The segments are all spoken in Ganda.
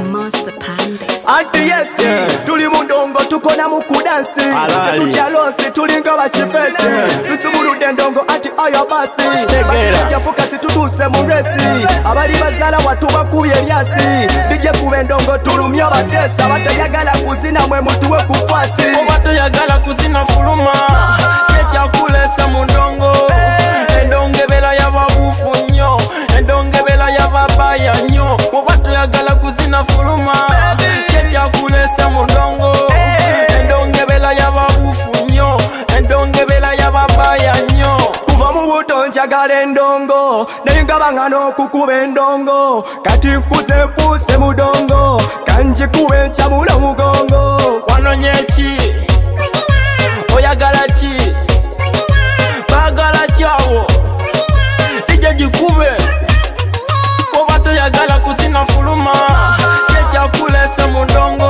Master Pandas. Anti yes, tuli mundongo tukona mukudansi. Tutya losi tulinga bachipesi. Tusubulude ndongo ati ayo basi. Bakija fukasi tuduse muresi. Abali bazala watu bakubye lyasi. Dije kube ndongo tulumya batesa. Batayagala kuzina mwe mutuwe kupasi. Batayagala kuzina fuluma. Checha kulesa mundongo. Endonge bela yababufu nyo. Endonge bela yababaya nyo. Batayagala kuzina fuluma. Checha kulesa mundongo. Endonge bela yababufu nyo. Endonge bela yababaya nyo. Kuva mu buto njagala endongo. Nenga bangano kukube endongo. Kati nkuse mudongo. Kanji kuwe nchamula mugongo. Wanonye chi oyagala chi bagala chawo Dije jikube Obato yagala kuzina fuluma Checha kulesa mundongo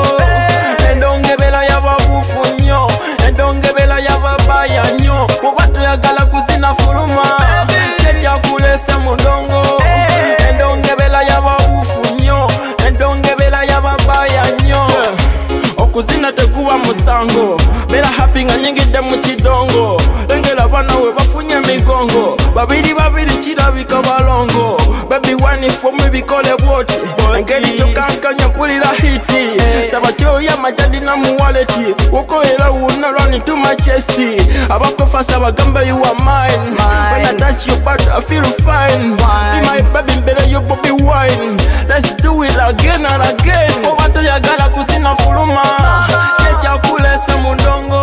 Endonge bela yababufu nyo Endonge bela yababaya nyo Obato yagala kuzina fuluma Checha kulesa mundongo Endonge bela yababufu nyo Endonge bela yababaya nyo Okuzina teguwa musango Bela happy nga nyingide mu kidongo Lengela bana we bafunye migongo Babiri kirabika balongo Baby wine for me bikole bwoti Engeri yokankanya mpulira hiti Sabatyo ya majadi na muwaleti Woko era wuna run to my chest Abakofasa bagambe you are mine When I touch your butt I feel fine Be my baby mbele yo Bobby wine Let's do it again and again Obato yagala kuzina fuluma Checha kulesa mundongo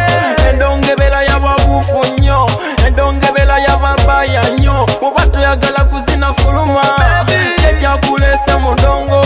Endonge bela yababufu nyo Endonge bela yababaya nyo Obato yagala kuzina fuluma Checha kulesa mundongo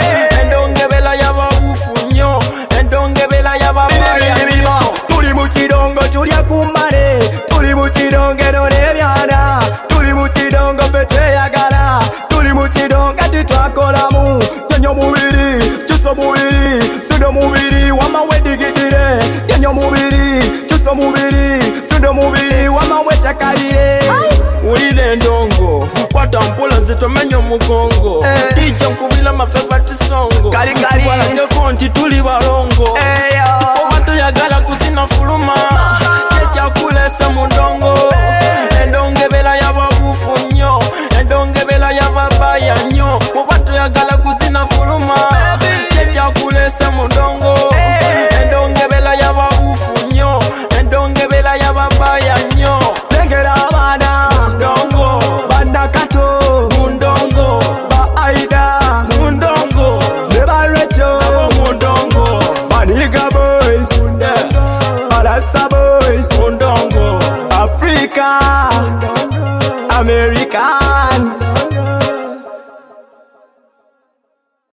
Endonge bela yababufu nyo Endonge bela yababaya nyo Tuli mu kidongo tulya kumale. Tuli mu kidongo eno nebyana. Tuli mu kidongo betweyagala. Tuli mu kidongo ati twakolamu. Genyo mubiri, chuso mubiri, sundo mubiri, wama wedigidire. Genyo mubiri, chuso mubiri, sundo mubiri, wama wechakalire. Ulile ndongo Kwata mpula nzito menyo mugongo DJ nkubila my favorite songo Kali Walake konti tuli balongo Obato yagala kuzina fuluma Checha kulesa mundongo Endonge bela yababufu nyo Endonge bela yababaya nyo Obato yagala kuzina fuluma Checha kulesa mundongo Endonge bela yababufu nyo Endonge bela yababaya nyo Lengera abana Mundongo bana kato Mundongo ba Aida Mundongo Neba Rachel Mundongo Maniga boys Rasta boys Mundongo Africa Americans